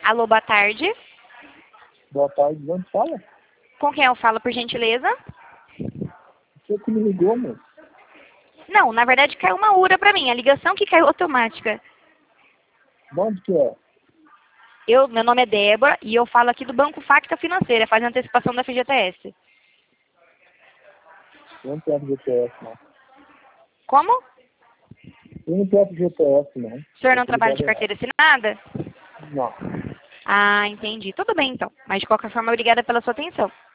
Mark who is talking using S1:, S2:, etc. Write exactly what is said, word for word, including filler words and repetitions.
S1: Alô, boa tarde.
S2: Boa tarde, onde fala?
S1: Com quem eu falo, por gentileza?
S2: Você que me ligou, moço?
S1: Não, na verdade caiu uma U R A pra mim, a ligação que caiu automática.
S2: De onde que é?
S1: Eu, meu nome é Débora e eu falo aqui do Banco Facta Financeira, faz antecipação da F G T S.
S2: Eu não tenho G P S, não.
S1: Como?
S2: Eu não tenho G P S, não.
S1: O senhor não
S2: Eu tô
S1: trabalha de
S2: ligado
S1: carteira assinada?
S2: errado. Não.
S1: Ah, entendi. Tudo bem então. Mas de qualquer forma, obrigada pela sua atenção.